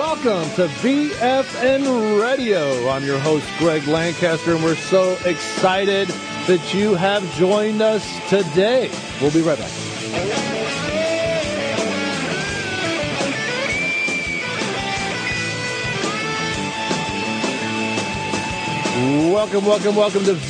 Welcome to VFN Radio. I'm your host, Greg Lancaster, and we're so excited that you have joined us today. We'll be right back. Welcome to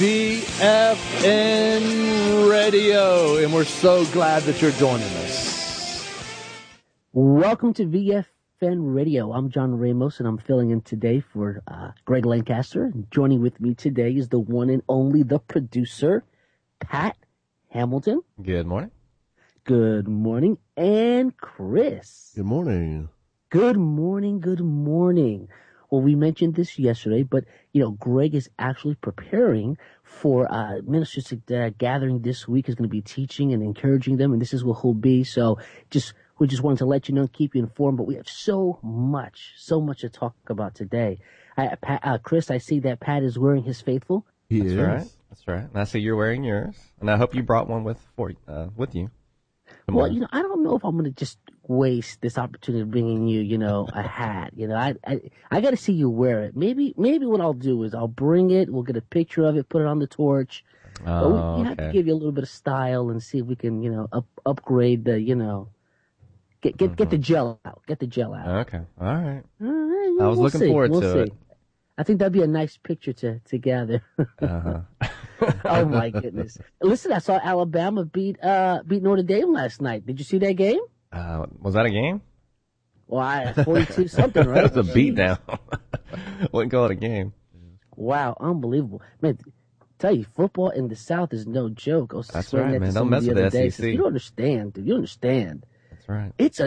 VFN Radio, and we're so glad that you're joining us. Welcome to VFN Radio. I'm John Ramos, and I'm filling in today for Greg Lancaster. And joining with me today is the one and only, the producer, Pat Hamilton. Good morning. Good morning. And Chris. Good morning. Good morning. Well, we mentioned this yesterday, but, Greg is actually preparing for ministers gathering this week. He's going to be teaching and encouraging them, and this is where he'll be. So we just wanted to let you know, keep you informed, but we have so much to talk about today. Chris, I see that Pat is wearing his faithful. That's right. And I see you're wearing yours, and I hope you brought one with you. Well, I don't know if I'm going to just waste this opportunity of bringing you, a hat. I got to see you wear it. Maybe what I'll do is I'll bring it. We'll get a picture of it, put it on the torch. But we have to give you a little bit of style and see if we can, upgrade the, get the gel out. Get the gel out. Okay. All right. I was looking forward to it. I think that'd be a nice picture to gather. Uh-huh. Oh my goodness! Listen, I saw Alabama beat Notre Dame last night. Did you see that game? Was that a game? Well, 42 something, right? That was a beatdown. Wouldn't call it a game. Wow, unbelievable, man! Tell you, football in the South is no joke. That's right, man. Don't mess with the SEC. You don't understand, dude. You don't understand. That's right. It's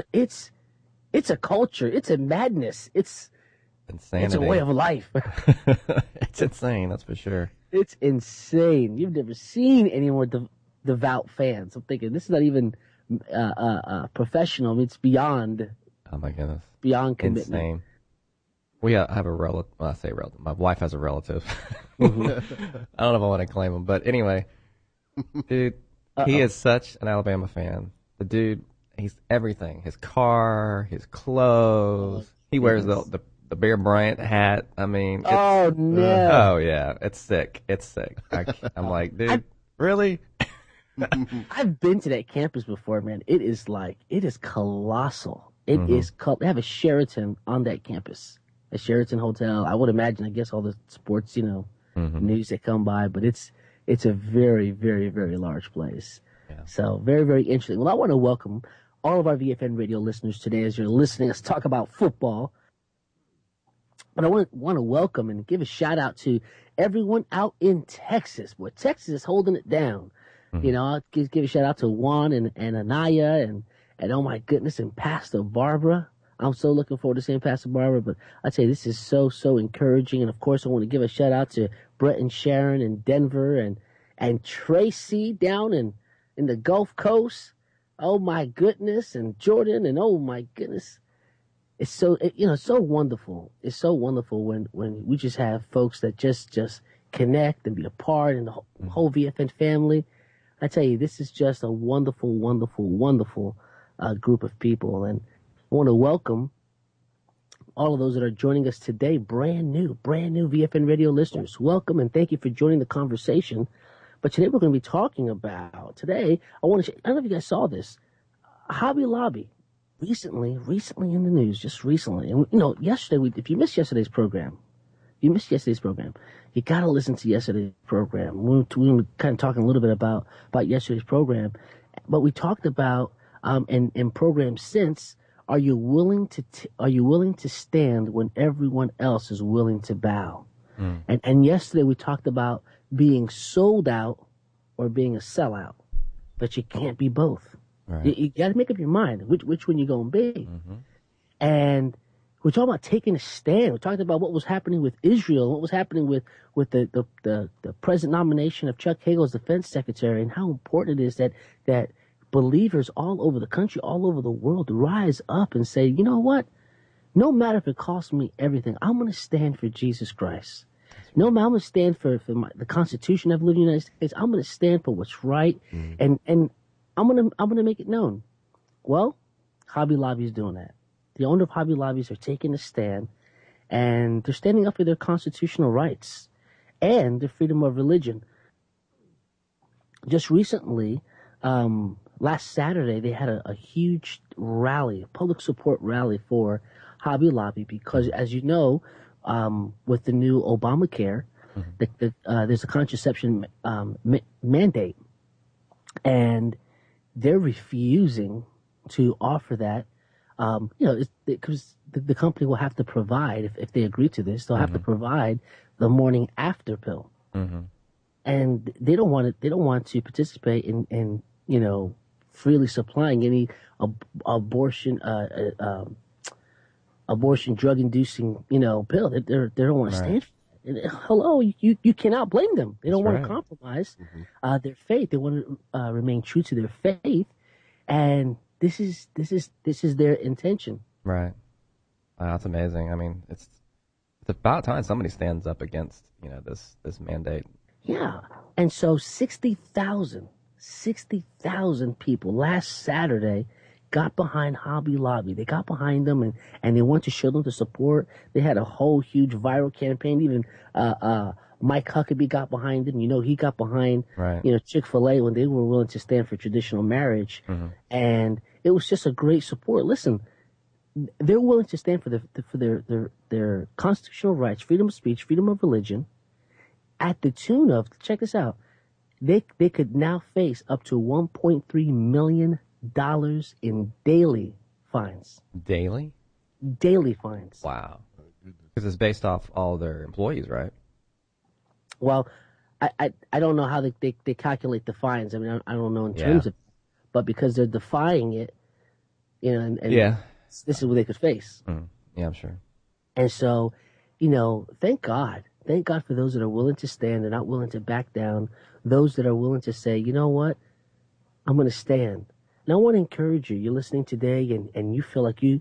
a culture. It's a madness. It's insanity. It's a way of life. It's insane, that's for sure. It's insane. You've never seen any more devout fans. I'm thinking this is not even professional. I mean, it's beyond. Oh my goodness. Beyond commitment. Insane. We have a relative. Well, I say relative. My wife has a relative. Mm-hmm. I don't know if I want to claim him, but anyway, dude, he is such an Alabama fan. The dude, he's everything. His car, his clothes. He wears the Bear Bryant hat. I mean, oh no! Oh yeah, it's sick. I'm like, dude, really? I've been to that campus before, man. It is colossal. It is. They have a Sheraton on that campus, a Sheraton hotel. I would imagine. I guess all the sports, news that come by, but it's a very, very, very large place. Yeah. So very, very interesting. Well, I want to welcome all of our VFN radio listeners today as you're listening us talk about football. But I want to welcome and give a shout out to everyone out in Texas. Boy, Texas is holding it down. Mm-hmm. I'll give a shout out to Juan and Anaya and oh my goodness, and Pastor Barbara. I'm so looking forward to seeing Pastor Barbara. But I tell you, this is so encouraging. And of course, I want to give a shout out to Brett and Sharon in Denver and Tracy down in the Gulf Coast. Oh my goodness, and Jordan, and oh my goodness. It's so so wonderful. It's so wonderful when we just have folks that just connect and be a part, and the whole VFN family. I tell you, this is just a wonderful, wonderful, wonderful group of people, and I want to welcome all of those that are joining us today, brand new VFN radio listeners. Welcome and thank you for joining the conversation. But today we're going to be talking about I don't know if you guys saw this, Hobby Lobby. Recently in the news, just recently. And, yesterday, if you missed yesterday's program, you got to listen to yesterday's program. We were kind of talking a little bit about yesterday's program, but we talked about, in programs since, are you willing to stand when everyone else is willing to bow? And yesterday we talked about being sold out or being a sellout, but you can't be both. Right. You got to make up your mind which one you're going to be. Mm-hmm. And we're talking about taking a stand. We're talking about what was happening with Israel, what was happening with the present nomination of Chuck Hagel as defense secretary, and how important it is that believers all over the country, all over the world, rise up and say, you know what? No matter if it costs me everything, I'm going to stand for Jesus Christ. No matter, I'm going to stand for the Constitution of the United States. I'm going to stand for what's right, and I'm gonna make it known. Well, Hobby Lobby is doing that. The owner of Hobby Lobbies are taking a stand, and they're standing up for their constitutional rights and their freedom of religion. Just recently, last Saturday, they had a huge rally, a public support rally for Hobby Lobby because, as you know, with the new Obamacare, there's a contraception mandate, and they're refusing to offer that. Because the company will have to provide, if they agree to this, they'll have to provide the morning after pill. And they don't want it. They don't want to participate in freely supplying any abortion drug inducing pill. They don't want to stand for it. Hello, you cannot blame them. They don't want to compromise their faith. They want to remain true to their faith, and this is their intention. Right. Wow, that's amazing. I mean, it's about time somebody stands up against this mandate. Yeah, and so 60,000 people last Saturday got behind Hobby Lobby. They got behind them, and they wanted to show them the support. They had a whole huge viral campaign. Even Mike Huckabee got behind them. He got behind Chick-fil-A when they were willing to stand for traditional marriage, and it was just a great support. Listen, they're willing to stand for their constitutional rights, freedom of speech, freedom of religion, at the tune of, check this out, they could now face up to $1.3 million in daily fines. Daily? Daily fines. Wow. Because it's based off all their employees, right? Well, I don't know how they calculate the fines. I mean, I don't know in terms of, but because they're defying it, and this is what they could face. Yeah, I'm sure. And so, thank God for those that are willing to stand. They're not willing to back down. Those that are willing to say, you know what, I'm going to stand. And I want to encourage you. You're listening today, and you feel like you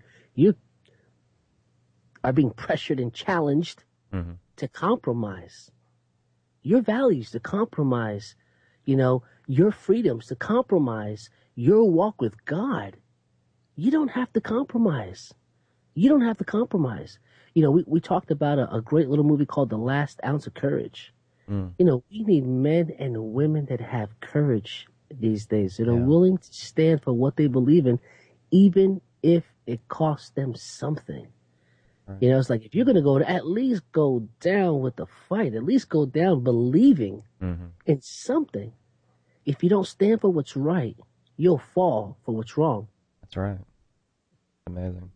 are being pressured and challenged to compromise your values, to compromise, your freedoms, to compromise your walk with God. You don't have to compromise. You don't have to compromise. We talked about a great little movie called The Last Ounce of Courage. We need men and women that have courage these days, that are willing to stand for what they believe in, even if it costs them something. Right. It's like, if you're going to go, at least go down with the fight, at least go down believing in something. If you don't stand for what's right, you'll fall for what's wrong. That's right. Amazing.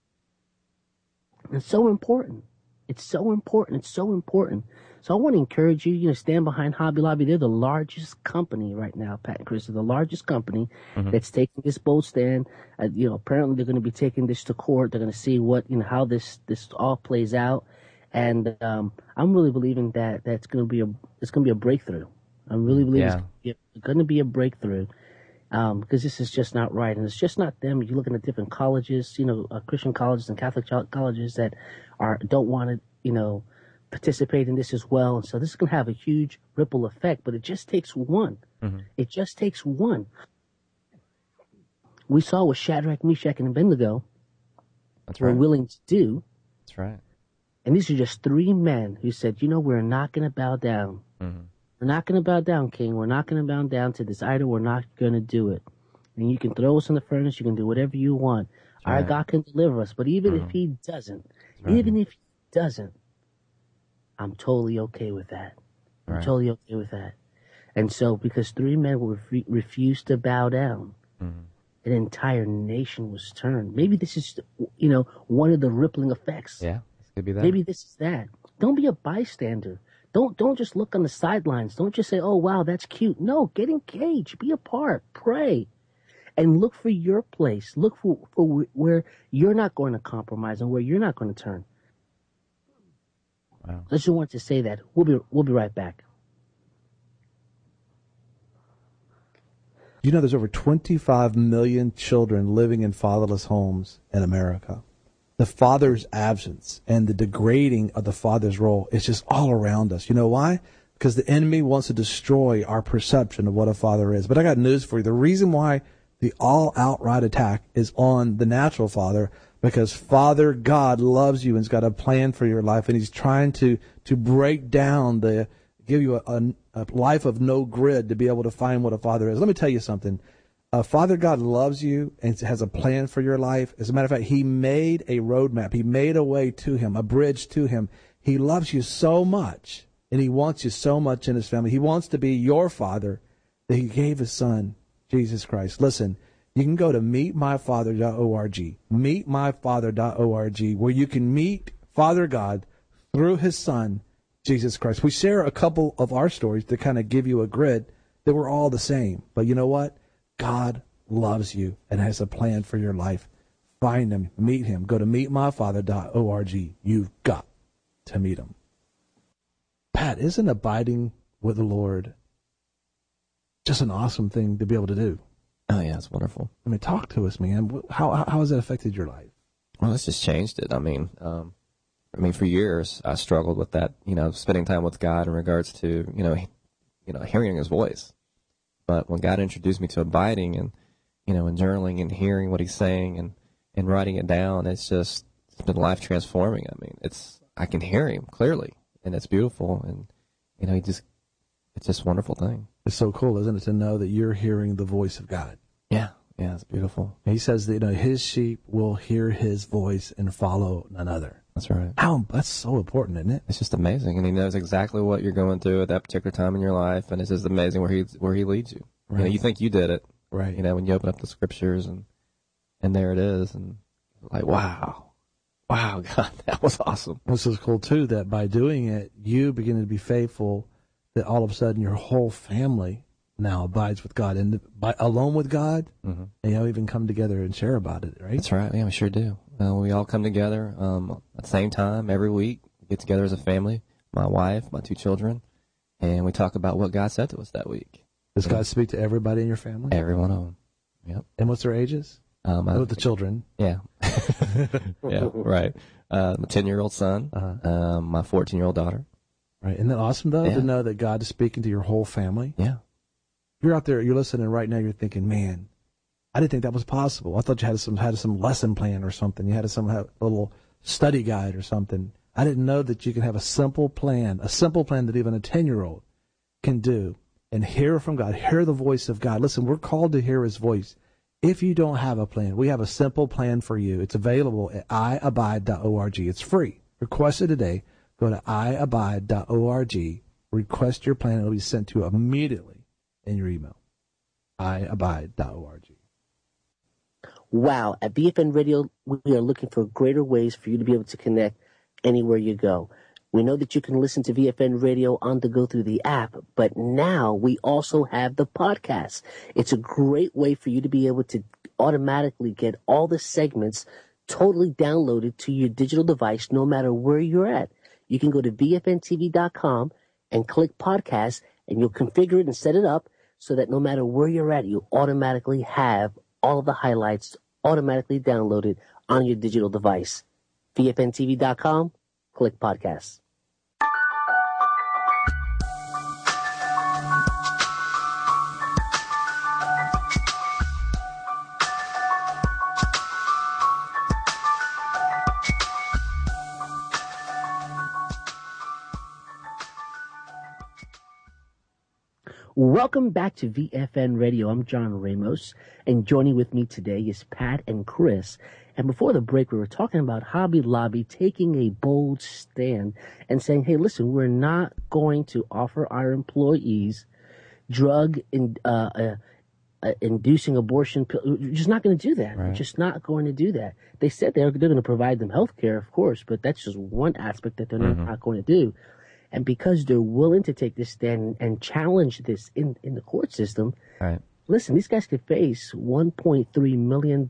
It's so important. It's so important. It's so important. So I want to encourage you, stand behind Hobby Lobby. They're the largest company right now, Pat and Chris. They're the largest company that's taking this bold stand. Apparently they're going to be taking this to court. They're going to see how this all plays out. And I'm really believing that it's going to be a breakthrough. I'm really believing it's going to be a breakthrough. Because this is just not right. And it's just not them. You're looking at different colleges, Christian colleges and Catholic colleges that don't want to, participate in this as well. And so this is going to have a huge ripple effect, but it just takes one. It just takes one. We saw what Shadrach, Meshach, and Abednego were willing to do. That's right. And these are just three men who said, we're not going to bow down. We're not going to bow down, King. We're not going to bow down to this idol. We're not going to do it. And you can throw us in the furnace. You can do whatever you want. Our God can deliver us. But even if he doesn't, I'm totally okay with that. I'm totally okay with that. And so, because three men refused to bow down, an entire nation was turned. Maybe this is, one of the rippling effects. Yeah, this could be that. Maybe this is that. Don't be a bystander. Don't just look on the sidelines. Don't just say, oh, wow, that's cute. No, get engaged. Be a part. Pray. And look for your place. Look for where you're not going to compromise and where you're not going to turn. Wow. I just want to say that. We'll be right back. There's over 25 million children living in fatherless homes in America. The father's absence and the degrading of the father's role is just all around us. You know why? Because the enemy wants to destroy our perception of what a father is. But I got news for you. The reason why the all-outright attack is on the natural father, because Father God loves you and's got a plan for your life, and he's trying to break down give you a life of no grid to be able to find what a father is. Let me tell you something. Father God loves you and has a plan for your life. As a matter of fact, he made a roadmap. He made a way to him, a bridge to him. He loves you so much, and he wants you so much in his family. He wants to be your father, that he gave his son, Jesus Christ. Listen, you can go to meetmyfather.org, meetmyfather.org, where you can meet Father God through his son, Jesus Christ. We share a couple of our stories to kind of give you a grid that we're all the same. But you know what? God loves you and has a plan for your life. Find him, meet him. Go to meetmyfather.org. You've got to meet him. Pat, isn't abiding with the Lord just an awesome thing to be able to do? Oh, yeah, it's wonderful. I mean, talk to us, man. How has that affected your life? Well, it's just changed it. I mean, for years I struggled with that, spending time with God in regards to, hearing his voice. But when God introduced me to abiding and, and journaling and hearing what he's saying and writing it down, it's been life transforming. I mean, I can hear him clearly, and it's beautiful. And, it's just a wonderful thing. It's so cool, isn't it, to know that you're hearing the voice of God? Yeah, it's beautiful. He says that his sheep will hear his voice and follow none other. That's right. That's so important, isn't it? It's just amazing, and he knows exactly what you're going through at that particular time in your life, and it's just amazing where he leads you. Right. You think you did it, right? When you open up the scriptures and there it is, and like wow, God, that was awesome. This is cool too. That by doing it, you begin to be faithful. That all of a sudden your whole family now abides with God, and alone with God, mm-hmm. and even come together and share about it, right? That's right. Yeah, we sure do. We all come together at the same time every week. We get together as a family, my wife, my 2 children, and we talk about what God said to us that week. Does God speak to everybody in your family? Every one of them. Yep. And what's their ages? With the children. Yeah. Yeah, right. My 10-year-old son, my 14-year-old daughter. Right. Isn't that awesome, though, to know that God is speaking to your whole family? Yeah. You're out there, you're listening right now, you're thinking, man, I didn't think that was possible. I thought you had some lesson plan or something. You had a little study guide or something. I didn't know that you can have a simple plan that even a 10-year-old can do and hear from God, hear the voice of God. Listen, we're called to hear his voice. If you don't have a plan, we have a simple plan for you. It's available at iabide.org. It's free. Request it today. Go to iabide.org. Request your plan. It'll be sent to you immediately in your email. iabide.org. Wow. At BFN Radio, we are looking for greater ways for you to be able to connect anywhere you go. We know that you can listen to VFN Radio on the go through the app, but now we also have the podcast. It's a great way for you to be able to automatically get all the segments totally downloaded to your digital device no matter where you're at. You can go to VFNTV.com and click podcast, and you'll configure it and set it up so that no matter where you're at, you automatically have all of the highlights automatically downloaded on your digital device. VFNTV.com, click podcast. Welcome back to VFN Radio. I'm John Ramos, and joining with me today is Pat and Chris. And before the break, we were talking about Hobby Lobby taking a bold stand and saying, hey, listen, we're not going to offer our employees inducing abortion. We're just not going to do that. Right. We're just not going to do that. They said they're going to provide them health care, of course, but that's just one aspect that they're not going to do. And because they're willing to take this stand and challenge this in the court system, right. Listen, these guys could face $1.3 million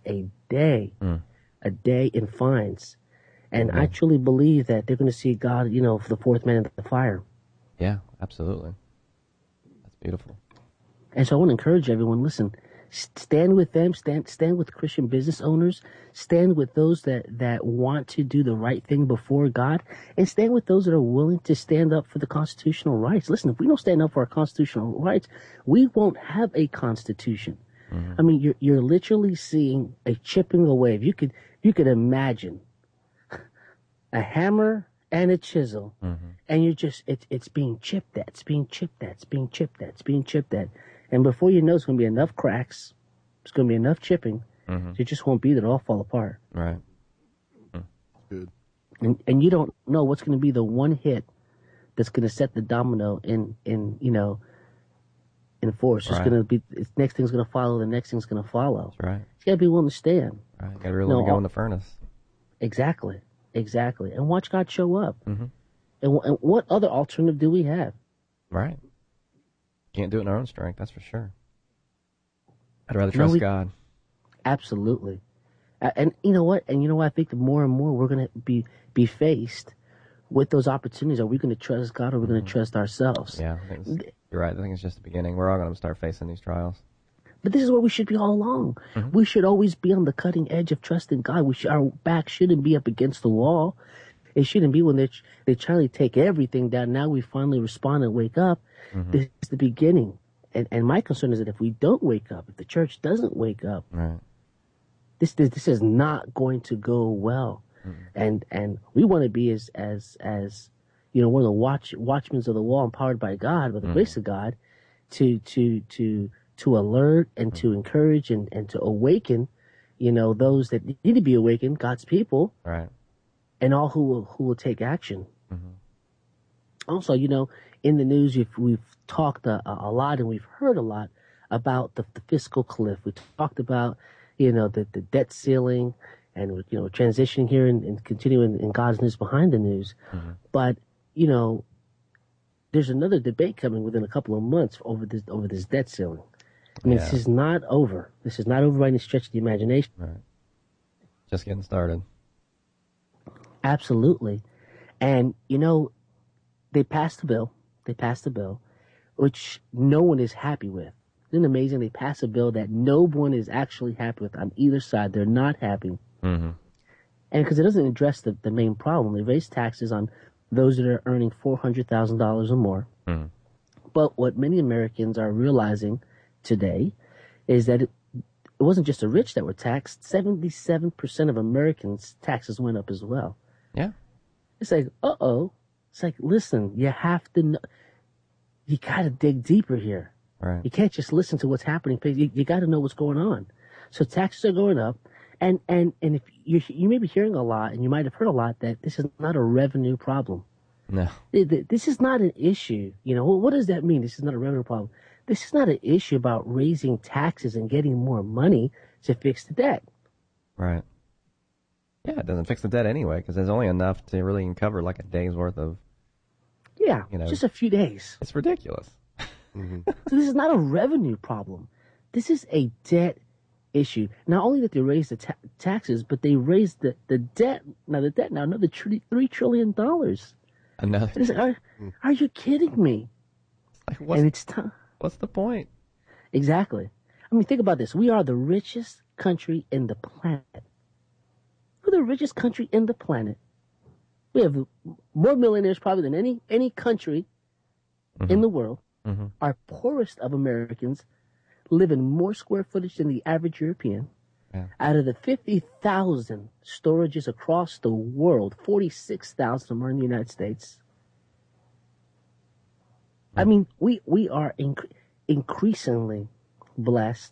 a day in fines. And I truly believe that they're going to see God, for the fourth man in the fire. Yeah, absolutely. That's beautiful. And so I want to encourage everyone, listen, stand with them, stand with Christian business owners, stand with those that want to do the right thing before God, and stand with those that are willing to stand up for the constitutional rights. Listen, if we don't stand up for our constitutional rights, we won't have a constitution. I mean, you're literally seeing a chipping away. If you could imagine a hammer and a chisel, and you're just it's being chipped at, it's being chipped at, it's being chipped at, it's being chipped at, and before you know, it's going to be enough cracks, it's going to be enough chipping, it just won't be that it'll all fall apart. Right. Good. And you don't know what's going to be the one hit that's going to set the domino in force. It's Right. going to be, the next thing's going to follow, the next thing's going to follow. That's right. You got to be willing to stand. Right. You got to really go in the furnace. Exactly. And watch God show up. And what other alternative do we have? Right. Can't do it in our own strength, that's for sure. I'd rather trust God. Absolutely. And you know what? I think the more and more we're going to be faced with those opportunities. Are we going to trust God or are we going to trust ourselves? Yeah, you're right. I think it's just the beginning. We're all going to start facing these trials. But this is where we should be all along. We should always be on the cutting edge of trusting God. Our back shouldn't be up against the wall. It shouldn't be when they try to take everything down. Now we finally respond and wake up. This is the beginning. And my concern is that if we don't wake up, if the church doesn't wake up, Right. this is not going to go well. And we want to be as one of the watchmen of the wall, empowered by God, by the grace of God, to alert and to encourage and to awaken, those that need to be awakened, God's people, Right. and all who will take action. Also, in the news, we've talked a lot and we've heard a lot about the fiscal cliff. We talked about, the debt ceiling and, transitioning here and continuing in God's news behind the news. But, there's another debate coming within a couple of months over this debt ceiling. I mean, This is not over. This is not over by any stretch of the imagination. Right. Just getting started. Absolutely. And, they passed the bill, which no one is happy with. Isn't it amazing? They passed a bill that no one is actually happy with on either side. They're not happy. And because it doesn't address the main problem. They raise taxes on those that are earning $400,000 or more. But what many Americans are realizing today is that it wasn't just the rich that were taxed. 77% of Americans' taxes went up as well. Yeah. It's like, It's like, listen, you have to know, you got to dig deeper here. Right. You can't just listen to what's happening. You got to know what's going on. So taxes are going up. And if you may be hearing a lot, and you might have heard a lot, that this is not a revenue problem. No. This is not an issue. What does that mean? This is not a revenue problem. This is not an issue about raising taxes and getting more money to fix the debt. Right. Yeah, it doesn't fix the debt anyway, because there's only enough to really cover like a day's worth of. Yeah, just a few days. It's ridiculous. So this is not a revenue problem. This is a debt issue. Not only that they raised the taxes, but they raised the debt. Now the debt another $3 trillion. Another. It's like, are you kidding me? Like, And it's time. what's the point? Exactly. I mean, think about this. We are the richest country in the planet. We're the richest country in the planet. We have more millionaires probably than any country in the world. Our poorest of Americans live in more square footage than the average European. Yeah. Out of the 50,000 storages across the world, 46,000 of them are in the United States. I mean, we are increasingly blessed.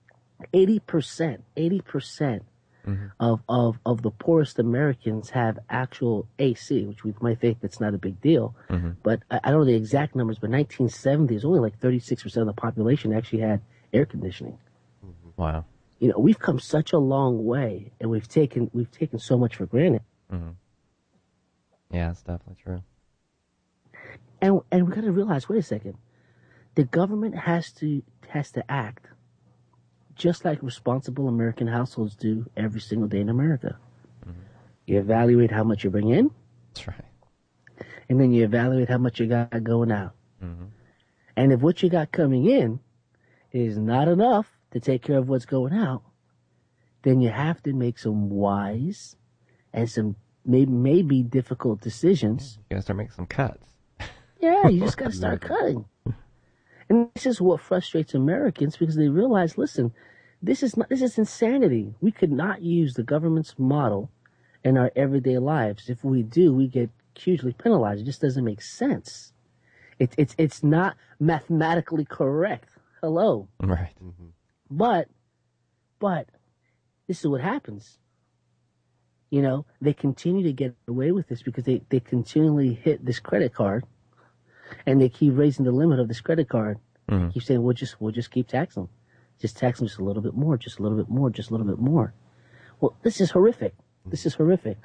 80% of the poorest Americans have actual AC, which we might think that's not a big deal. But I don't know the exact numbers, but 1970 is only like 36% of the population actually had air conditioning. Wow. We've come such a long way, and we've taken so much for granted. Yeah, it's definitely true. And we got to realize, wait a second, the government has to act just like responsible American households do every single day in America. You evaluate how much you bring in, That's right. and then you evaluate how much you got going out. And if what you got coming in is not enough to take care of what's going out, then you have to make some wise and some maybe difficult decisions. You gotta start making some cuts. Yeah, you just got to start cutting. And this is what frustrates Americans, because they realize, listen, This is insanity. We could not use the government's model in our everyday lives. If we do, we get hugely penalized. It just doesn't make sense. It's not mathematically correct. Hello. Right. But this is what happens. You know, they continue to get away with this because they continually hit this credit card, and they keep raising the limit of this credit card. Keep saying we'll just keep taxing them. Just tax them just a little bit more, just a little bit more, just a little bit more. Well, this is horrific. This is horrific.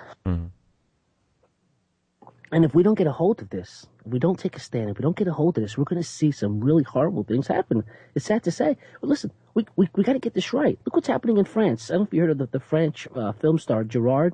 And if we don't get a hold of this, if we don't take a stand, if we don't get a hold of this, we're going to see some really horrible things happen. It's sad to say. But listen, we got to get this right. Look what's happening in France. I don't know if you heard of the French film star Gerard.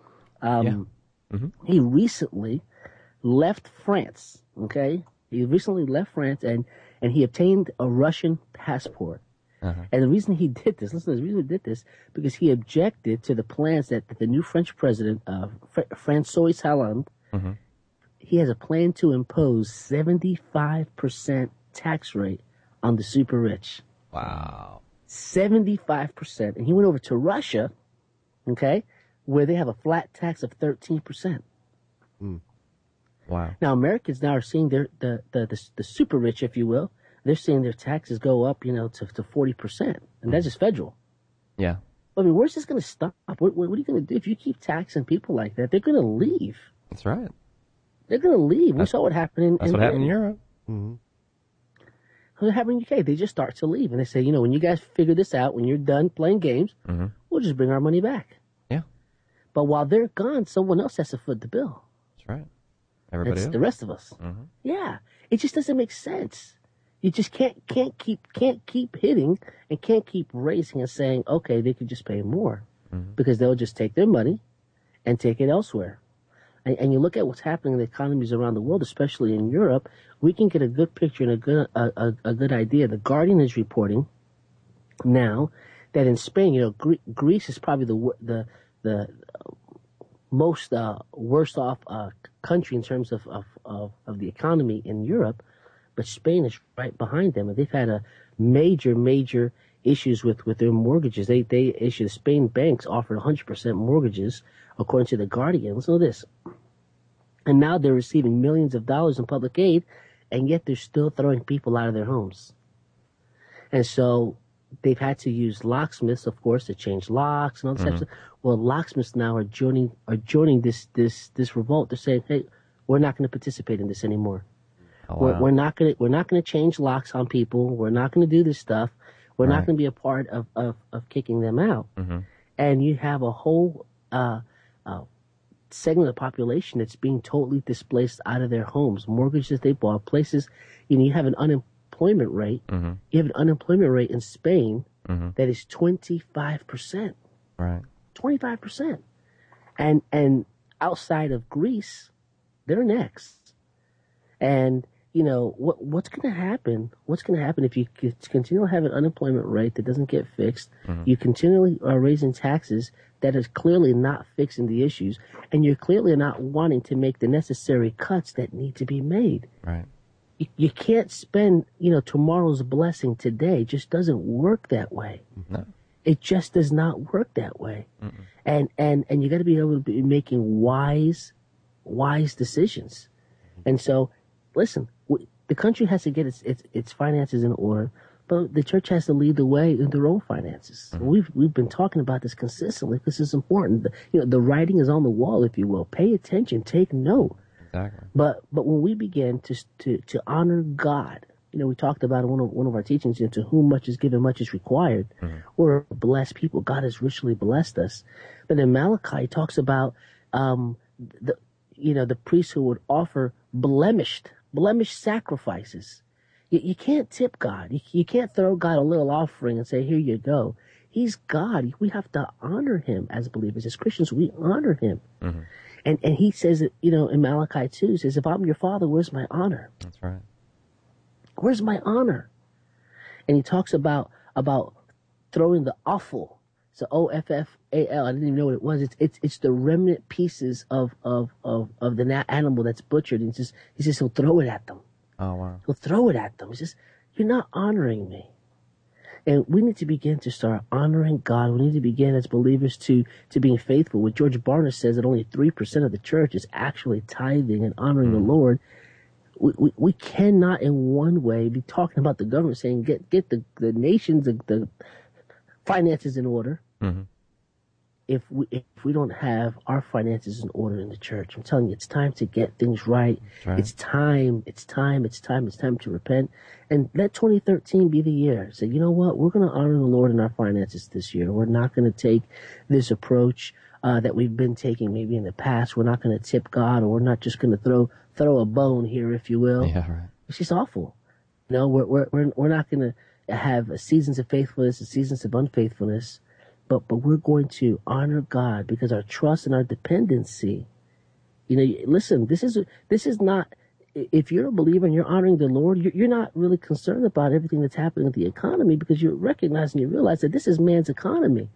He recently left France. Okay, he recently left France and he obtained a Russian passport. And the reason he did this, listen, the reason he did this, because he objected to the plans that the new French president, François Hollande, he has a plan to impose 75% tax rate on the super rich. Wow. 75%. And he went over to Russia, okay, where they have a flat tax of 13%. Wow. Now, Americans now are seeing the super rich, if you will, they're seeing their taxes go up, you know, to 40%. And that's just federal. Yeah. I mean, where's this going to stop? What are you going to do? If you keep taxing people like that, they're going to leave. That's right. They're going to leave. We saw what happened That's what happened in Europe. What happened in the UK? They just start to leave. And they say, you know, when you guys figure this out, when you're done playing games, we'll just bring our money back. Yeah. But while they're gone, someone else has to foot the bill. That's right. Everybody else. The rest of us. Yeah. It just doesn't make sense. You just can't keep hitting and can't keep raising and saying, okay, they could just pay more because they'll just take their money and take it elsewhere. And you look at what's happening in the economies around the world, especially in Europe, we can get a good picture and a good idea. The Guardian is reporting now that in Spain, you know, Greece is probably the most worst off country in terms of the economy in Europe, but Spain is right behind them, and they've had a major issues with their mortgages. They issued Spain banks offered 100% mortgages, according to the Guardian. Listen to this. And now they're receiving millions of dollars in public aid, and yet they're still throwing people out of their homes. And so they've had to use locksmiths, of course, to change locks and all this type of stuff. Well, locksmiths now are joining this revolt. They're saying, hey, we're not going to participate in this anymore. Oh, wow. We're not going to change locks on people. We're not going to do this stuff. We're not going to be a part of kicking them out. And you have a whole segment of the population that's being totally displaced out of their homes, mortgages they bought, places. You know, you have an unemployment rate. You have an unemployment rate in Spain that is 25%. Right. 25%. And outside of Greece, they're next. And you know, what's going to happen? What's going to happen if you continue to have an unemployment rate that doesn't get fixed? You continually are raising taxes that is clearly not fixing the issues, and you're clearly not wanting to make the necessary cuts that need to be made. Right. You can't spend, you know, tomorrow's blessing today. It just doesn't work that way. No. It just does not work that way. And you got to be able to be making wise decisions. And so, listen, the country has to get its finances in order, but the church has to lead the way in their own finances. We've been talking about this consistently because it's important. You know, the writing is on the wall, if you will. Pay attention, take note. Exactly. But when we begin to honor God, you know, we talked about in one of our teachings, you know, to whom much is given, much is required. We're blessed people. God has richly blessed us. But in Malachi, he talks about the priests who would offer blemished sacrifices. You can't tip God. You can't throw God a little offering and say, here you go. He's God. We have to honor him as believers. As Christians, we honor him. And he says that, you know, in Malachi 2, he says, if I'm your father, where's my honor? That's right. Where's my honor? And he talks about throwing the offal. So O-F-F-A-L. I didn't even know what it was. It's the remnant pieces of the animal that's butchered. And he says he'll throw it at them. Oh, wow. He'll throw it at them. He says, you're not honoring me. And we need to begin to start honoring God. We need to begin as believers to being faithful. When George Barna says that only 3% of the church is actually tithing and honoring the Lord, we cannot in one way be talking about the government saying get the nations, the finances in order. Mm-hmm. If we don't have our finances in order in the church. I'm telling you, it's time to get things right. Right. It's time to repent. And let 2013 be the year. Say, you know what? We're going to honor the Lord in our finances this year. We're not going to take this approach that we've been taking maybe in the past. We're not going to tip God, or we're not just going to throw a bone here, if you will. Yeah, right. It's just awful. No, we're not going to have seasons of faithfulness and seasons of unfaithfulness. But we're going to honor God because our trust and our dependency. You know, listen, this is not, if you're a believer and you're honoring the Lord, you're not really concerned about everything that's happening with the economy, because you recognize and you realize that this is man's economy.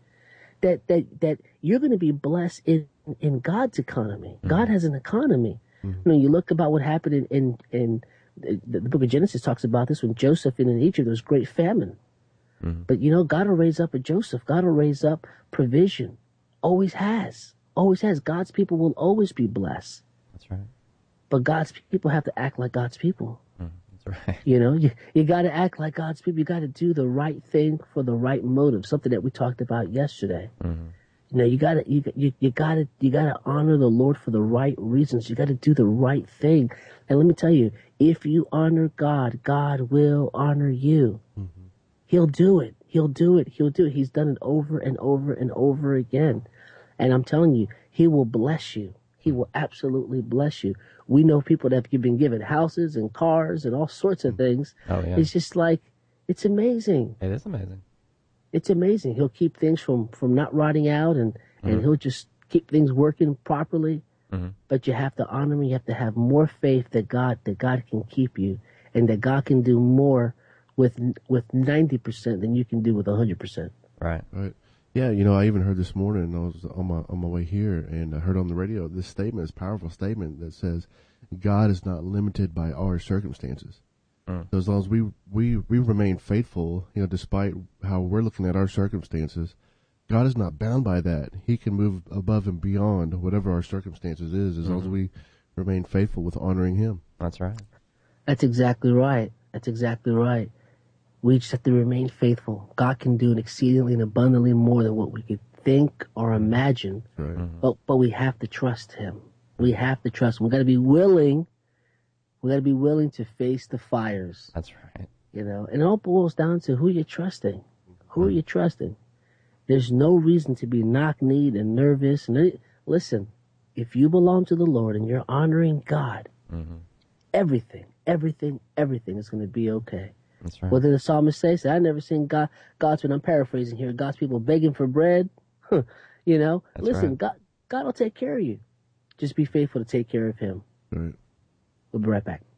That you're going to be blessed in God's economy. Mm-hmm. God has an economy. Mm-hmm. You know, you look about what happened in the book of Genesis talks about this when Joseph in Egypt, there was great famine. Mm-hmm. But, you know, God will raise up a Joseph. God will raise up provision. Always has. Always has. God's people will always be blessed. That's right. But God's people have to act like God's people. That's right. You know, you got to act like God's people. You got to do the right thing for the right motive, something that we talked about yesterday. Mm-hmm. You know, you got to honor the Lord for the right reasons. You got to do the right thing. And let me tell you, if you honor God, God will honor you. Mm-hmm. He'll do it. He'll do it. He'll do it. He's done it over and over and over again. And I'm telling you, he will bless you. He will absolutely bless you. We know people that have been given houses and cars and all sorts of things. Oh, yeah. It's just like, it's amazing. It is amazing. It's amazing. He'll keep things from not rotting out, and he'll just keep things working properly. Mm-hmm. But you have to honor him. You have to have more faith that God can keep you, and that God can do more with 90% than you can do with 100%. Right. Right. Yeah, you know, I even heard this morning, I was on my way here, and I heard on the radio this statement, this powerful statement that says, God is not limited by our circumstances. So as long as we remain faithful, you know, despite how we're looking at our circumstances, God is not bound by that. He can move above and beyond whatever our circumstances is, as long as we remain faithful with honoring him. That's right. That's exactly right. That's exactly right. We just have to remain faithful. God can do an exceedingly and abundantly more than what we could think or imagine. Right. But we have to trust him. We have to trust him. We got to be willing. We got to be willing to face the fires. That's right. You know, and it all boils down to who you're trusting. Who are you trusting? There's no reason to be knock-kneed and nervous. And listen, if you belong to the Lord and you're honoring God, everything is going to be okay. That's right. What did the psalmist say? I never seen God's when I'm paraphrasing here, God's people begging for bread. You know, That's listen, right. God will take care of you. Just be faithful to take care of him. Right. We'll be right back.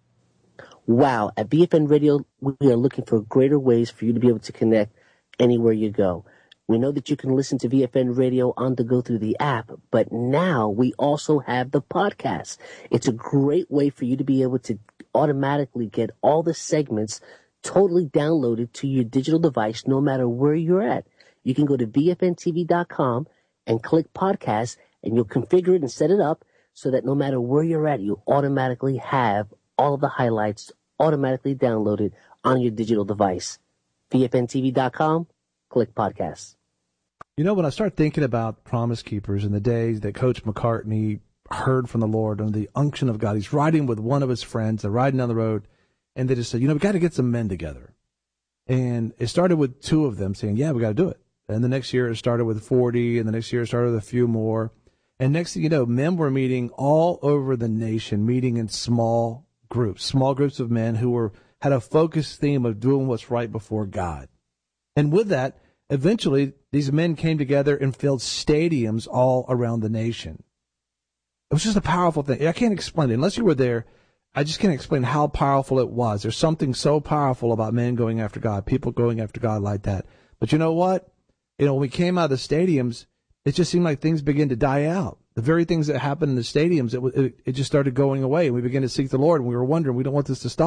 Wow. At BFN Radio, we are looking for greater ways for you to be able to connect anywhere you go. We know that you can listen to VFN Radio on the go through the app, but now we also have the podcast. It's a great way for you to be able to automatically get all the segments totally downloaded to your digital device, no matter where you're at. You can go to VFNTV.com and click podcast, and you'll configure it and set it up so that no matter where you're at, you automatically have all of the highlights automatically downloaded on your digital device. VFNTV.com, click podcast. You know, when I start thinking about Promise Keepers and the days that Coach McCartney heard from the Lord under the unction of God, he's riding with one of his friends, they're riding down the road, and they just said, you know, we got to get some men together. And it started with two of them saying, yeah, we got to do it. And the next year it started with 40, and the next year it started with a few more. And next thing you know, men were meeting all over the nation, meeting in small groups of men who had a focused theme of doing what's right before God. And with that, eventually, these men came together and filled stadiums all around the nation. It was just a powerful thing. I can't explain it. Unless you were there, I just can't explain how powerful it was. There's something so powerful about men going after God, people going after God like that. But you know what? You know, when we came out of the stadiums, it just seemed like things began to die out. The very things that happened in the stadiums, it just started going away. And we began to seek the Lord, and we were wondering, we don't want this to stop.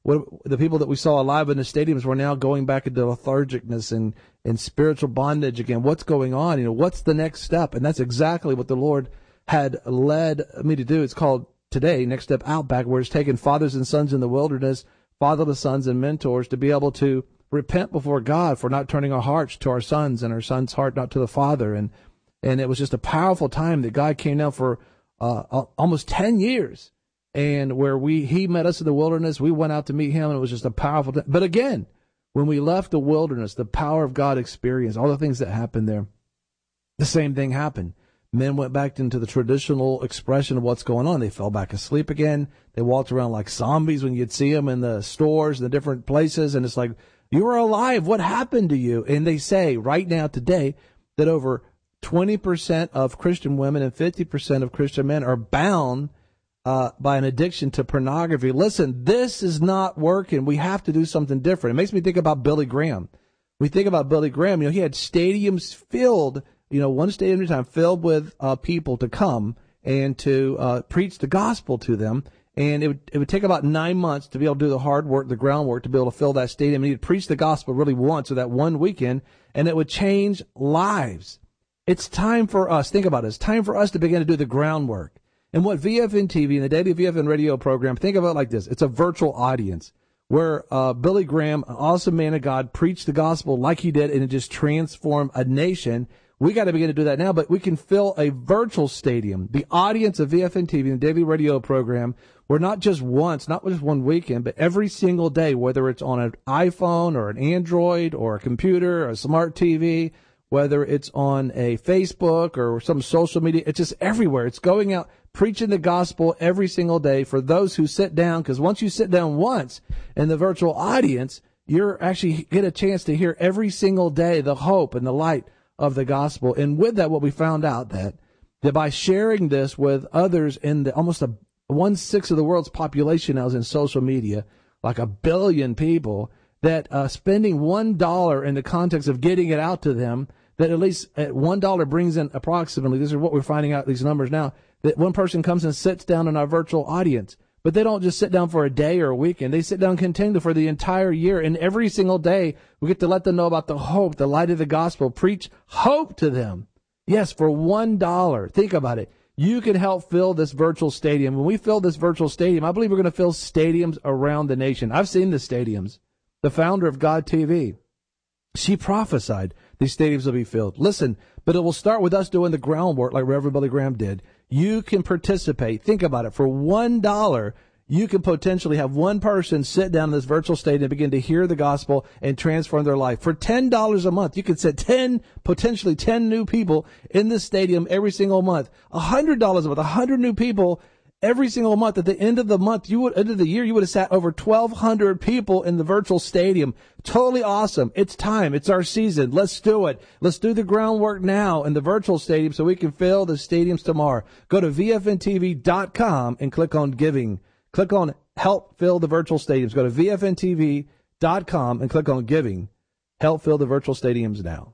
the people that we saw alive in the stadiums were now going back into lethargicness and spiritual bondage again. What's going on? You know, what's the next step? And that's exactly what the Lord had led me to do. It's called today, Next Step Outback, where it's taken fathers and sons in the wilderness, fatherless sons and mentors, to be able to repent before God for not turning our hearts to our sons and our son's heart not to the Father. And it was just a powerful time that God came down for almost 10 years. And where he met us in the wilderness, we went out to meet him, and it was just a powerful time. But again, when we left the wilderness, the power of God experience, all the things that happened there, the same thing happened. Men went back into the traditional expression of what's going on. They fell back asleep again. They walked around like zombies when you'd see them in the stores and the different places. And it's like, you were alive. What happened to you? And they say right now today that over 20% of Christian women and 50% of Christian men are bound by an addiction to pornography. Listen, this is not working. We have to do something different. It makes me think about Billy Graham. We think about Billy Graham. You know, he had stadiums filled, one stadium at a time, filled with people to come and to preach the gospel to them. And it would take about 9 months to be able to do the hard work, the groundwork, to be able to fill that stadium. And he'd preach the gospel really once, or that one weekend, and it would change lives. It's time for us, think about it, it's time for us to begin to do the groundwork. And what VFN TV and the Daily VFN radio program, think of it like this. It's a virtual audience where Billy Graham, an awesome man of God, preached the gospel like he did, and it just transformed a nation. We got to begin to do that now, but we can fill a virtual stadium. The audience of VFN TV and the Daily radio program, we're not just once, not just one weekend, but every single day, whether it's on an iPhone or an Android or a computer or a smart TV, whether it's on a Facebook or some social media, it's just everywhere. It's going out, preaching the gospel every single day for those who sit down, because once you sit down once in the virtual audience, you're actually get a chance to hear every single day the hope and the light of the gospel. And with that, what we found out that by sharing this with others in the almost 1/6 of the world's population now is in social media, like 1 billion people, that spending $1 in the context of getting it out to them, that at least $1 brings in approximately, this is what we're finding out, these numbers now, that one person comes and sits down in our virtual audience. But they don't just sit down for a day or a weekend. They sit down continually for the entire year. And every single day, we get to let them know about the hope, the light of the gospel. Preach hope to them. Yes, for $1. Think about it. You can help fill this virtual stadium. When we fill this virtual stadium, I believe we're going to fill stadiums around the nation. I've seen the stadiums. The founder of God TV, she prophesied these stadiums will be filled. Listen, but it will start with us doing the groundwork like Reverend Billy Graham did. You can participate. Think about it. For $1, you can potentially have one person sit down in this virtual stadium and begin to hear the gospel and transform their life. For $10 a month, you can set potentially 10 new people in this stadium every single month. $100 a month, 100 new people every single month. At the end of the month, end of the year, you would have sat over 1,200 people in the virtual stadium. Totally awesome. It's time. It's our season. Let's do it. Let's do the groundwork now in the virtual stadium so we can fill the stadiums tomorrow. Go to VFNTV.com and click on giving. Click on help fill the virtual stadiums. Go to VFNTV.com and click on giving. Help fill the virtual stadiums now.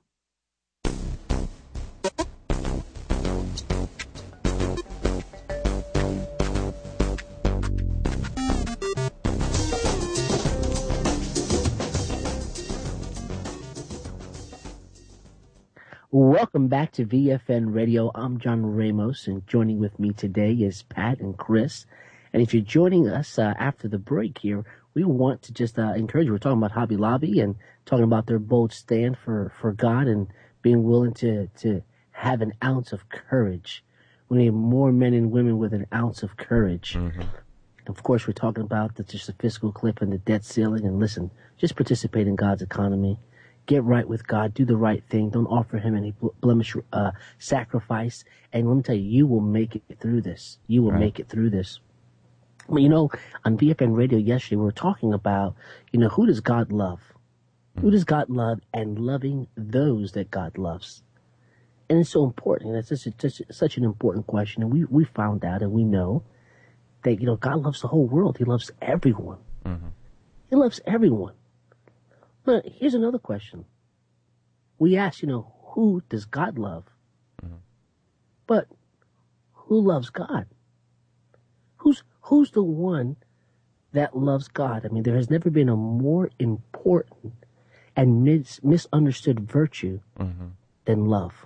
Welcome back to VFN Radio. I'm John Ramos, and joining with me today is Pat and Chris. And if you're joining us after the break here, we want to just encourage you. We're talking about Hobby Lobby and talking about their bold stand for God and being willing to have an ounce of courage. We need more men and women with an ounce of courage. Mm-hmm. Of course, we're talking about just the fiscal cliff and the debt ceiling. And listen, just participate in God's economy. Get right with God. Do the right thing. Don't offer him any blemish sacrifice. And let me tell you, you will make it through this. You will make it through this. But, on VFN Radio yesterday, we were talking about, who does God love? Who does God love, and loving those that God loves? And it's so important. And it's such an important question. And we found out and we know that, God loves the whole world. He loves everyone. Mm-hmm. He loves everyone. But here's another question. We ask, who does God love? Mm-hmm. But who loves God? Who's the one that loves God. I mean, there has never been a more important and misunderstood virtue than love.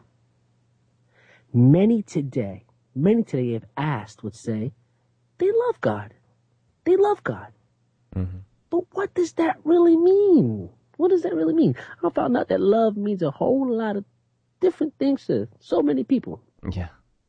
Many today have asked, would say, they love God. They love God. But what does that really mean? What does that really mean? I found out that love means a whole lot of different things to so many people. Yeah.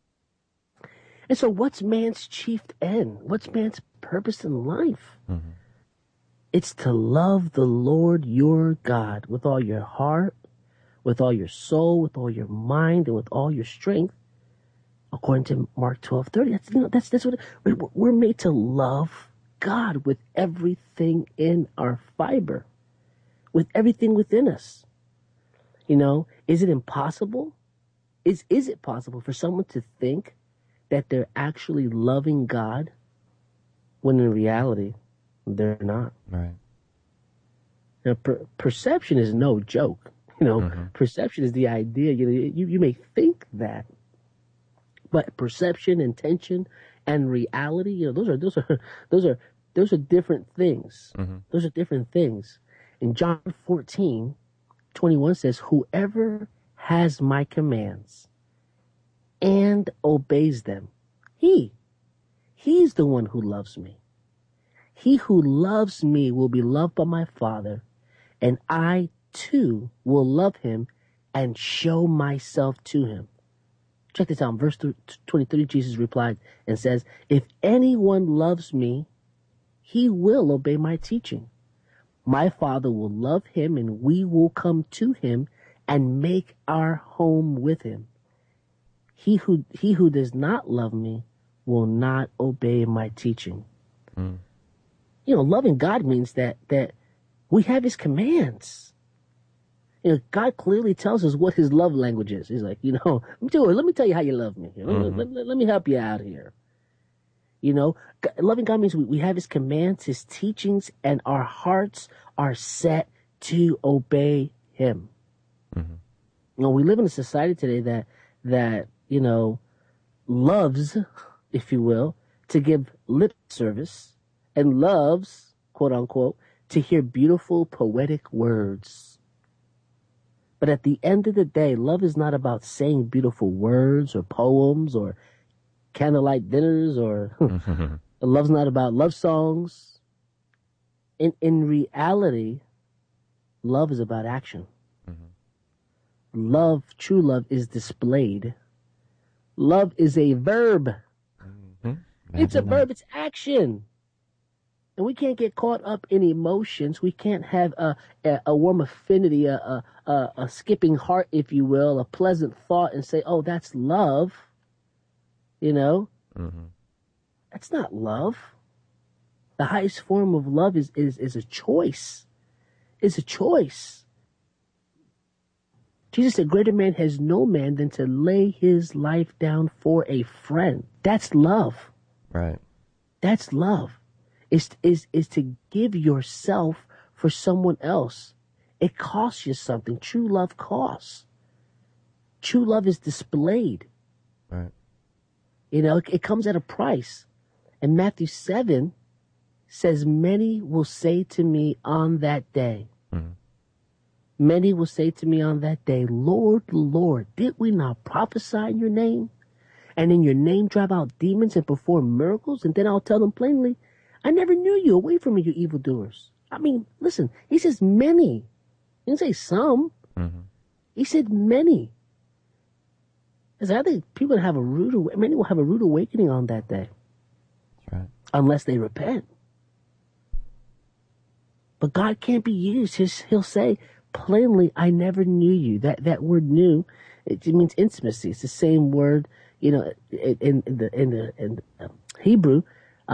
And so what's man's chief end? What's man's purpose in life? It's to love the Lord your God with all your heart, with all your soul, with all your mind, and with all your strength, according to Mark 12:30. That's what we're made to love God with everything in our fiber, with everything within us. Is it impossible? Is it possible for someone to think that they're actually loving God when in reality they're not? Right. Now, perception is no joke. Perception is the idea. You may think that, but perception, intention, and reality, those are different things. Those are different things. In John 14:21 says, "Whoever has my commands and obeys them, he's the one who loves me. He who loves me will be loved by my Father, and I too will love him and show myself to him." Check this out. In verse 23, Jesus replied and says, "If anyone loves me, he will obey my teaching. My Father will love him, and we will come to him and make our home with him. He who does not love me will not obey my teaching." Loving God means that we have his commands. God clearly tells us what his love language is. He's like, let me tell you how you love me. Let me help you out here. Loving God means we have his commands, his teachings, and our hearts are set to obey him. We live in a society today that loves, if you will, to give lip service and loves, quote unquote, to hear beautiful poetic words. But at the end of the day, love is not about saying beautiful words or poems or candlelight dinners, or love's not about love songs. In reality, love is about action. Love, true love, is displayed. Love is a verb. It's a verb. It's action. And we can't get caught up in emotions. We can't have a warm affinity, a skipping heart, if you will, a pleasant thought, and say, "Oh, that's love." That's not love. The highest form of love is a choice. It's a choice. Jesus said, "Greater man has no man than to lay his life down for a friend." That's love. Right. That's love. Is to give yourself for someone else. It costs you something. True love costs. True love is displayed. Right. It comes at a price. And Matthew 7 says, "Many will say to me on that day," many will say to me on that day, "Lord, Lord, did we not prophesy in your name? And in your name drive out demons and perform miracles?" And then I'll tell them plainly, "I never knew you. Away from me, you evildoers." I mean, listen, he says many. He didn't say some. He said many. Because I think many will have a rude awakening on that day. That's right. Unless they repent. But God can't be used. He'll say plainly, "I never knew you." That word "knew," it means intimacy. It's the same word, in Hebrew,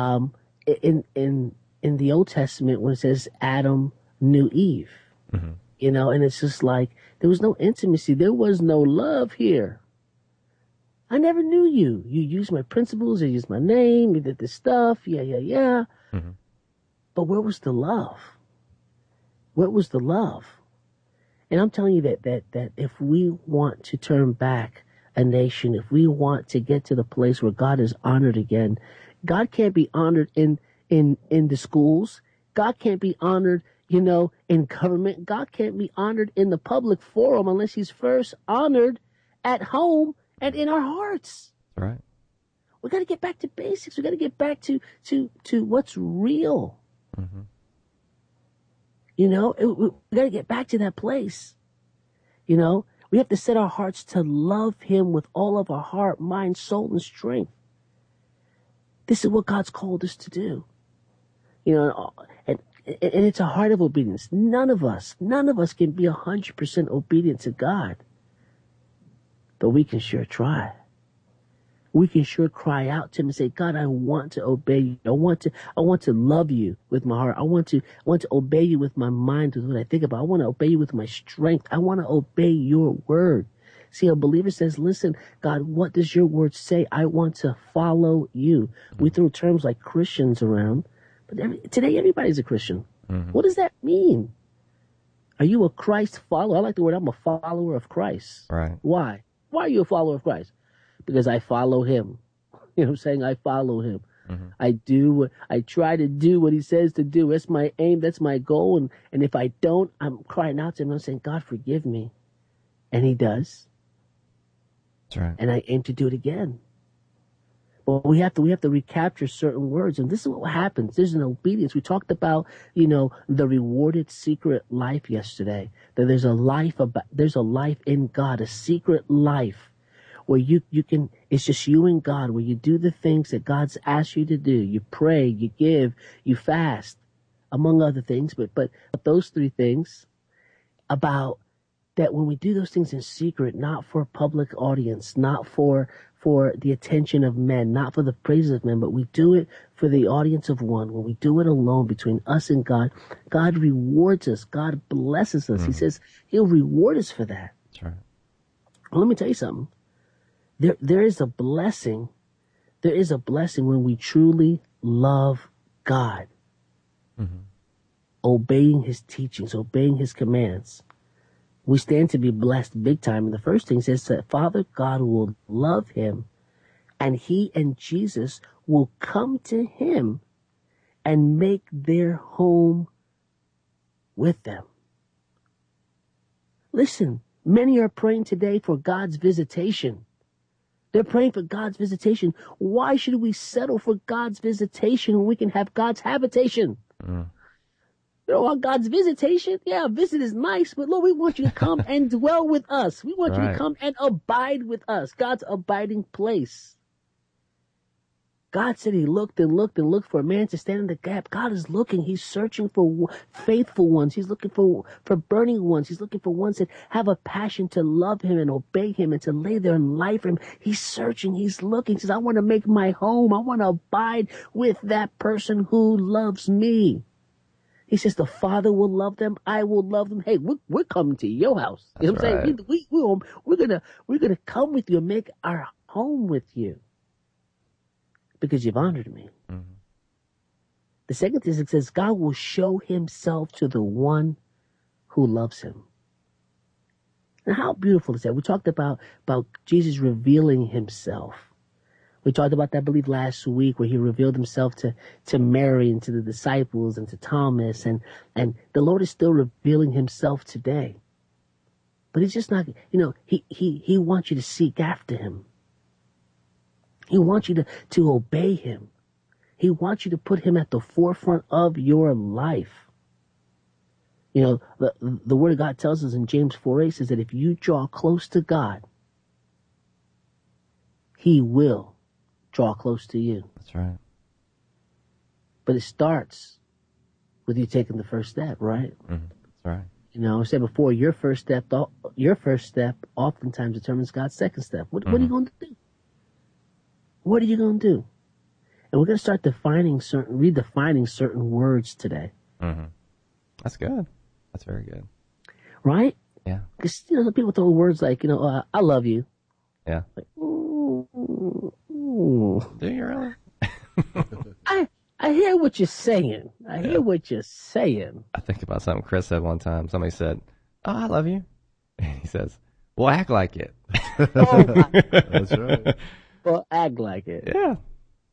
in the Old Testament when it says Adam knew Eve. And it's just like there was no intimacy, there was no love here. I never knew you. You used my principles, you used my name, you did this stuff, yeah. But where was the love? Where was the love? And I'm telling you that if we want to turn back a nation, if we want to get to the place where God is honored again, God can't be honored in in the schools. God can't be honored, in government. God can't be honored in the public forum unless he's first honored at home and in our hearts. Right. We got to get back to basics. We got to get back to what's real. Mm-hmm. We got to get back to that place. We have to set our hearts to love him with all of our heart, mind, soul, and strength. This is what God's called us to do. And it's a heart of obedience. None of us can be 100% obedient to God. But we can sure try. We can sure cry out to him and say, God, I want to obey you. I want to love you with my heart. I want to obey you with my mind, with what I think about. I want to obey you with my strength. I want to obey your word. See, a believer says, listen, God, what does your word say? I want to follow you. We throw terms like Christians around, but today everybody's a Christian. Mm-hmm. What does that mean? Are you a Christ follower? I like the word, I'm a follower of Christ. Right. Why? Why are you a follower of Christ? Because I follow him. You know what I'm saying? I follow him. Mm-hmm. I try to do what he says to do. That's my aim. That's my goal. And if I don't, I'm crying out to him. I'm saying, God, forgive me. And he does. That's right. And I aim to do it again. But we have to recapture certain words. And this is what happens. There's an obedience. We talked about, the rewarded secret life yesterday. That there's a life in God, a secret life where you can, it's just you and God, where you do the things that God's asked you to do. You pray, you give, you fast, among other things. But those three things about that when we do those things in secret, not for public audience, not for the attention of men, not for the praises of men, but we do it for the audience of one. When we do it alone between us and God, God rewards us. God blesses us. He says he'll reward us for that. That's right. Well, let me tell you something. There is a blessing. There is a blessing when we truly love God. Mm-hmm. Obeying his teachings, obeying his commands. We stand to be blessed big time. And the first thing says that Father God will love him, and he and Jesus will come to him and make their home with them. Listen, many are praying today for God's visitation. They're praying for God's visitation. Why should we settle for God's visitation when we can have God's habitation? You don't want God's visitation? Yeah, a visit is nice, but Lord, we want you to come and dwell with us. We want you to come and abide with us. God's abiding place. God said he looked and looked and looked for a man to stand in the gap. God is looking. He's searching for faithful ones. He's looking for burning ones. He's looking for ones that have a passion to love him and obey him and to lay their life for him. He's searching. He's looking. He says, I want to make my home. I want to abide with that person who loves me. He says, the Father will love them. I will love them. Hey, we're coming to your house. You know what I'm saying? We're gonna come with you and make our home with you. Because you've honored me. Mm-hmm. The second thing it says, God will show himself to the one who loves him. Now, how beautiful is that? We talked about Jesus revealing himself. We talked about that, I believe, last week, where he revealed himself to Mary and to the disciples and to Thomas. And the Lord is still revealing himself today. But he's just not, he wants you to seek after him. He wants you to obey him. He wants you to put him at the forefront of your life. The word of God tells us in James 4:8 says that if you draw close to God, he will draw close to you. That's right. But it starts with you taking the first step, right? Mm-hmm. That's right. I said before, your first step oftentimes determines God's second step. What are you going to do? What are you going to do? And we're going to start redefining certain words today. Mm-hmm. That's good. That's very good. Right? Yeah. Because, some people throw words like, I love you. Yeah. Like, Do you really? I hear what you're saying. I hear what you're saying. I think about something Chris said one time. Somebody said, "Oh, I love you." And he says, "Well, act like it." Oh, That's right. well, act like it. Yeah.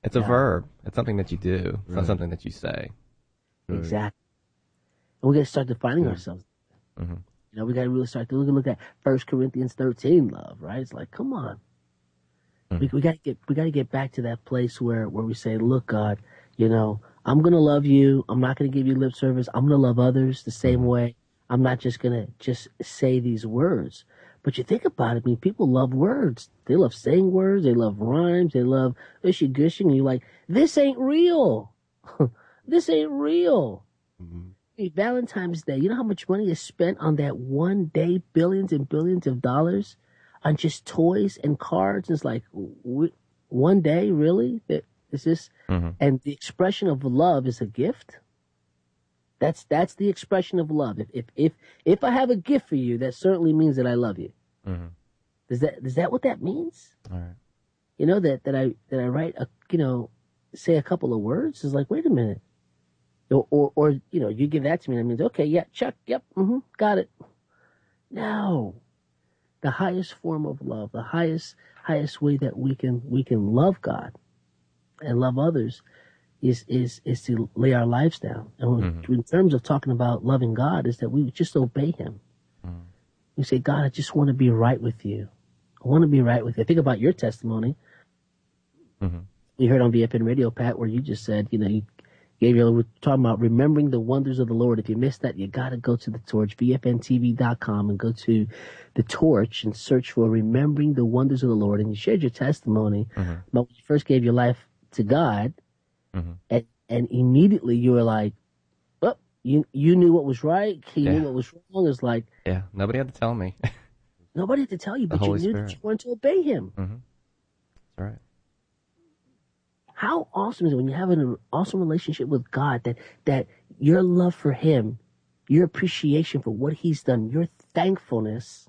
It's a verb. It's something that you do. It's not something that you say. Right. Exactly. And we got to start defining ourselves. Mm-hmm. You know, we got to really start to look at 1 Corinthians 13 love, right? It's like, come on. Mm-hmm. We got to get back to that place where we say, look, God, you know, I'm going to love you. I'm not going to give you lip service. I'm going to love others the same way. I'm not just going to just say these words. But you think about it, I mean, people love words. They love saying words. They love rhymes. They love ushy gushing. And you're like, this ain't real. This ain't real. Mm-hmm. Hey, Valentine's Day, you know how much money is spent on that one day, billions and billions of dollars on just toys and cards? And it's like, one day, really? Is this? Mm-hmm. And the expression of love is a gift. That's the expression of love. If I have a gift for you, that certainly means that I love you. Mm-hmm. Is that what that means? All right. You know, that I write say a couple of words is like, wait a minute. Or you know, you give that to me, that means, okay, yeah, check, yep, got it. No. The highest form of love, the highest way that we can love God and love others is to lay our lives down. And in terms of talking about loving God, is that we just obey Him. You say, God, I just want to be right with you. I want to be right with you. Think about your testimony. You heard on VFN Radio, Pat, where you just said, you know, you we're talking about remembering the wonders of the Lord. If you missed that, you got to go to the Torch, VFNTV.com, and go to the Torch and search for remembering the wonders of the Lord. And you shared your testimony about when you first gave your life to God, and immediately you were like, well, you knew what was right, you knew what was wrong. It's like, yeah, nobody had to tell me. Nobody had to tell you, but you Holy knew Spirit. that you wanted to obey Him. That's right. How awesome is it when you have an awesome relationship with God, that your love for Him, your appreciation for what He's done, your thankfulness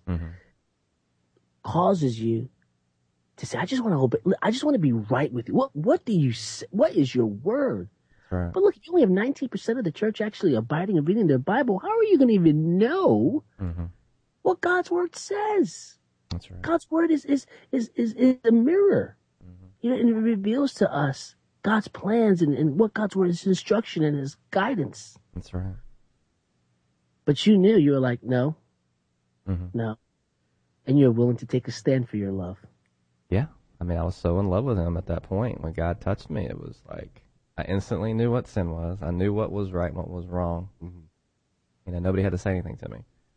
causes you to say, I just want to obey. I just want to be right with you. What do you say? What is your word? Right. But look, if you only have 19% of the church actually abiding and reading their Bible, how are you going to even know what God's word says? That's right. God's word is a mirror. You know, and it reveals to us God's plans and what God's word is, His instruction and His guidance. That's right. But you knew, you were like, no, no. And you're willing to take a stand for your love. Yeah. I mean, I was so in love with Him at that point. When God touched me, it was like, I instantly knew what sin was. I knew what was right and what was wrong. You know, nobody had to say anything to me.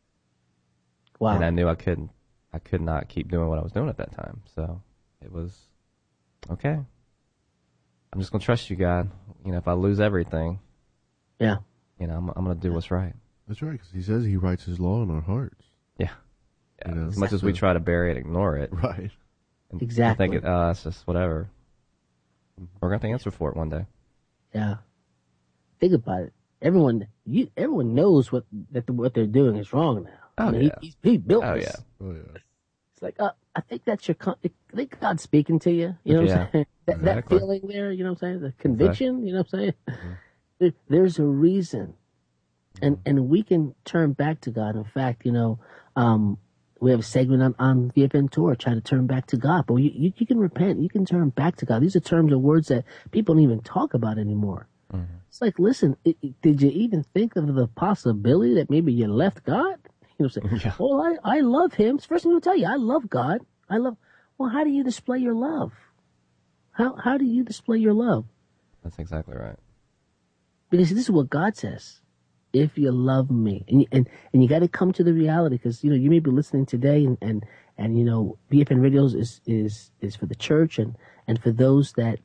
Wow. And I knew I could not keep doing what I was doing at that time. So it was, okay, I'm just going to trust you, God. You know, if I lose everything, you know, I'm going to do what's right. That's right, because He says He writes His law in our hearts. Yeah. You know? As much as we try to bury it, ignore it. Right. And Exactly. think it's just whatever. We're going to have to answer for it one day. Yeah. Think about it. Everyone knows what they're doing is wrong now. Oh, I mean, yeah. he built Oh, this. yeah. Oh, yeah. It's like, I think that's I think God's speaking to you. You know what I'm saying? That Exactly. feeling there, you know what I'm saying? The conviction, you know what I'm saying? There's a reason. And we can turn back to God. In fact, you know, we have a segment on VFN Tour, try to turn back to God. But you can repent. You can turn back to God. These are terms or words that people don't even talk about anymore. It's like, listen, did you even think of the possibility that maybe you left God? You know what I'm saying? Yeah. Well, I love Him. First thing I'll tell you, I love God. Well, how do you display your love? How do you display your love? That's exactly right. Because this is what God says. If you love me, and you got to come to the reality, because you know you may be listening today, and you know VFN Radios is for the church and for those that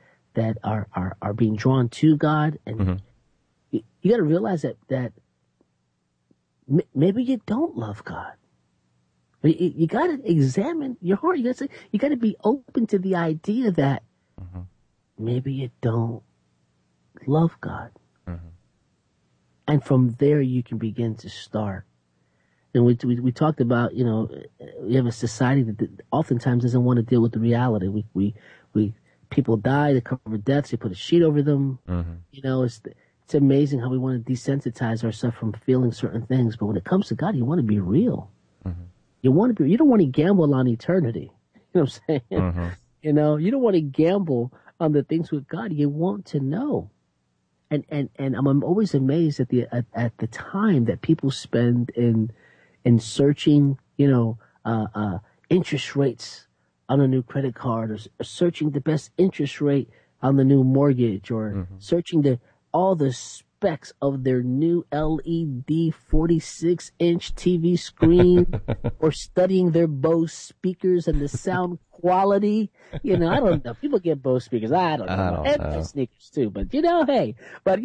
are being drawn to God, and you got to realize that maybe you don't love God. You got to examine your heart. You got to be open to the idea that maybe you don't love God. And from there, you can begin to start. And we talked about, you know, we have a society that oftentimes doesn't want to deal with the reality. People die, they cover deaths, they put a sheet over them. You know, it's amazing how we want to desensitize ourselves from feeling certain things. But when it comes to God, you want to be real. You don't want to gamble on eternity. You know what I'm saying? You know, you don't want to gamble on the things with God, you want to know. And I'm always amazed at the time that people spend in searching, interest rates on a new credit card, or searching the best interest rate on the new mortgage, or searching all the specs of their new LED 46-inch TV screen, or studying their Bose speakers and the sound quality. I don't know. People get Bose speakers. I don't know. And sneakers too. But hey. But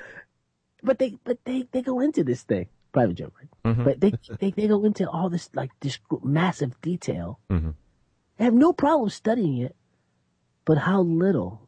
they go into this thing. Private joke, right? But they go into all this this massive detail. They have no problem studying it, but how little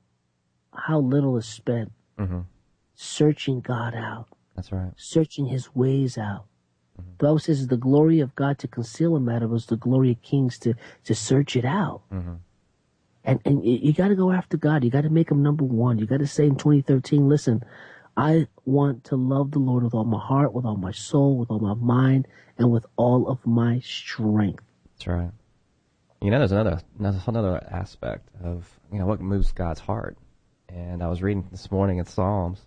is spent searching God out. That's right. Searching His ways out. The Bible says the glory of God to conceal a matter was the glory of kings to search it out. And you got to go after God. You got to make Him number one. You got to say in 2013, listen, I want to love the Lord with all my heart, with all my soul, with all my mind, and with all of my strength. That's right. There's another aspect of what moves God's heart. And I was reading this morning in Psalms,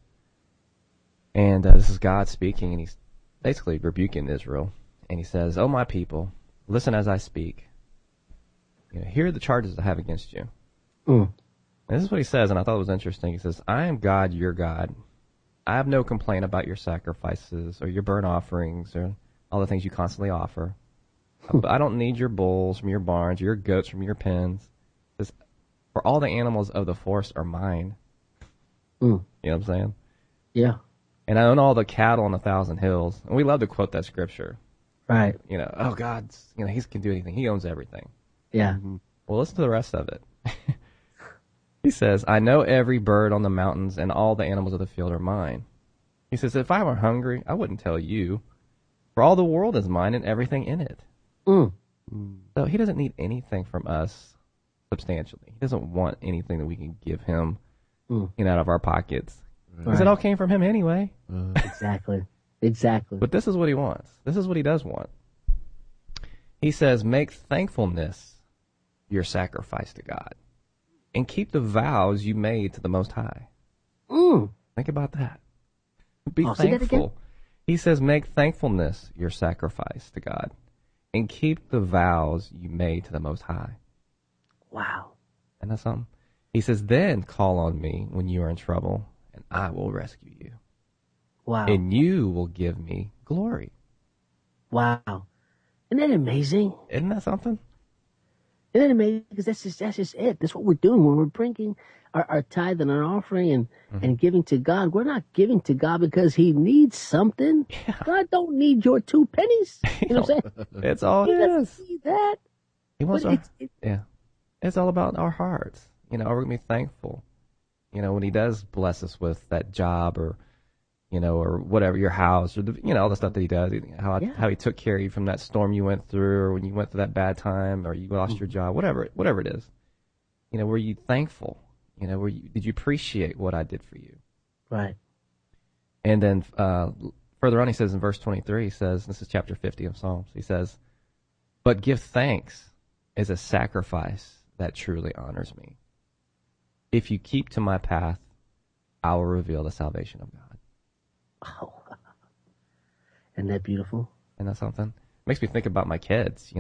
and this is God speaking, and He's basically rebuking Israel. And He says, "Oh, my people, listen as I speak. Hear the charges I have against you." And this is what He says, and I thought it was interesting. He says, "I am God, your God. I have no complaint about your sacrifices or your burnt offerings or all the things you constantly offer. I don't need your bulls from your barns, or your goats from your pens. It says, for all the animals of the forest are mine." You know what I'm saying? Yeah. "And I own all the cattle on 1,000 hills." And we love to quote that scripture. Right. Oh, God's, He can do anything. He owns everything. Yeah. Well, listen to the rest of it. He says, "I know every bird on the mountains and all the animals of the field are mine." He says, "If I were hungry, I wouldn't tell you. For all the world is mine and everything in it." So He doesn't need anything from us substantially. He doesn't want anything that we can give Him out of our pockets. Because it all came from Him anyway. Exactly. But this is what He wants. This is what He does want. He says, "Make thankfulness your sacrifice to God, and keep the vows you made to the Most High." Think about that. Be thankful. He says, "Make thankfulness your sacrifice to God, and keep the vows you made to the Most High." Wow. And that's something. He says, "Then call on me when you are in trouble, and I will rescue you." Wow. And you will give me glory. Wow. Isn't that amazing? Isn't that something? Isn't that amazing? Because that's just it. That's what we're doing when we're bringing our tithe and our offering and giving to God. We're not giving to God because He needs something. Yeah. God don't need your 2 pennies. You know what I'm saying? It's all He it doesn't is. need that. He wants It's all about our hearts. Are we going to be thankful? When He does bless us with that job or whatever, your house or all the stuff that He does, how He took care of you from that storm you went through, or when you went through that bad time, or you lost your job, whatever it is. Were you thankful? Did you appreciate what I did for you? Right. And then further on, He says in verse 23, He says, this is chapter 50 of Psalms, He says, "But give thanks as a sacrifice that truly honors me. If you keep to my path, I will reveal the salvation of God." Oh, isn't that beautiful? Isn't that something? Makes me think about my kids.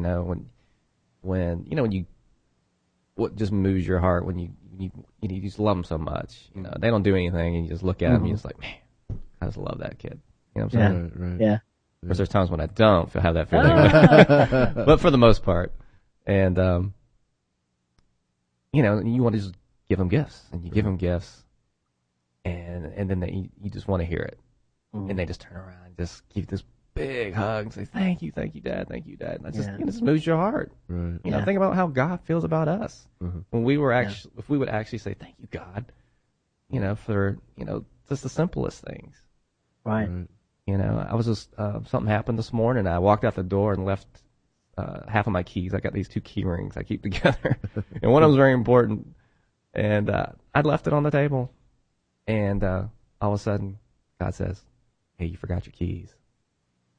When you, what just moves your heart when you just love them so much. They don't do anything, and you just look at them, and you're just like, man, I just love that kid. You know what I'm saying? Right. Yeah. Of course, there's times when I don't have that feeling, but for the most part, and you want to just give them gifts, and you give them gifts, and then you just want to hear it. And they just turn around and just give this big hug and say, thank you, Dad, thank you, Dad. And that just, it just moves your heart. Right. Think about how God feels about us. When we were actually, if we would actually say, thank you, God, for, just the simplest things. Right. I was just, something happened this morning. I walked out the door and left half of my keys. I got these 2 key rings I keep together. And one of them was very important. And I'd left it on the table. And all of a sudden, God says, hey, you forgot your keys.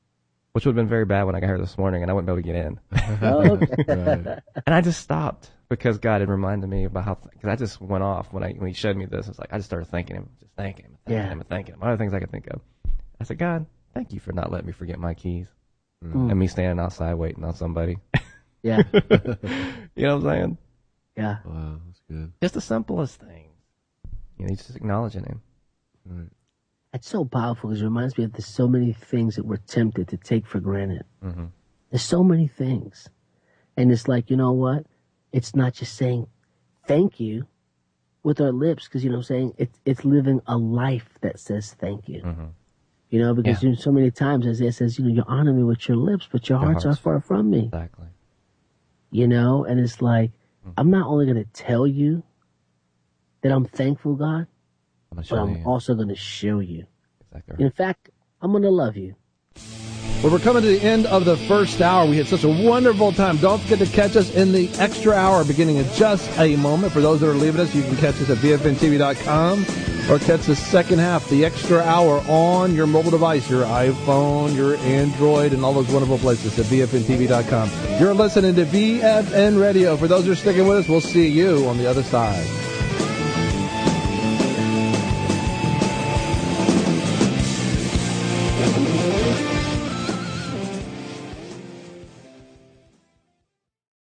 Which would have been very bad when I got here this morning and I wouldn't be able to get in. Oh, okay. And I just stopped because God had reminded me about how, because I just went off when he showed me this. It's like I just started thanking him, thanking him. Other things I could think of. I said, God, thank you for not letting me forget my keys, and me standing outside waiting on somebody. Yeah. You know what I'm saying? Yeah. Wow, that's good. Just the simplest things. You know, just acknowledging him. Right. It's so powerful because it reminds me of there's so many things that we're tempted to take for granted. Mm-hmm. There's so many things. And it's like, you know what? It's not just saying thank you with our lips, because, you know what I'm saying? It's living a life that says thank you. Mm-hmm. You know, because so many times Isaiah says, you know, you honor me with your lips, but your hearts are far from me. Exactly. You know, and it's like, I'm not only going to tell you that I'm thankful, God, but I'm also going to show you. Exactly. In fact, I'm going to love you. Well, we're coming to the end of the first hour. We had such a wonderful time. Don't forget to catch us in the extra hour beginning in just a moment. For those that are leaving us, you can catch us at VFNTV.com or catch the second half, the extra hour, on your mobile device, your iPhone, your Android, and all those wonderful places at VFNTV.com. You're listening to VFN Radio. For those who are sticking with us, we'll see you on the other side.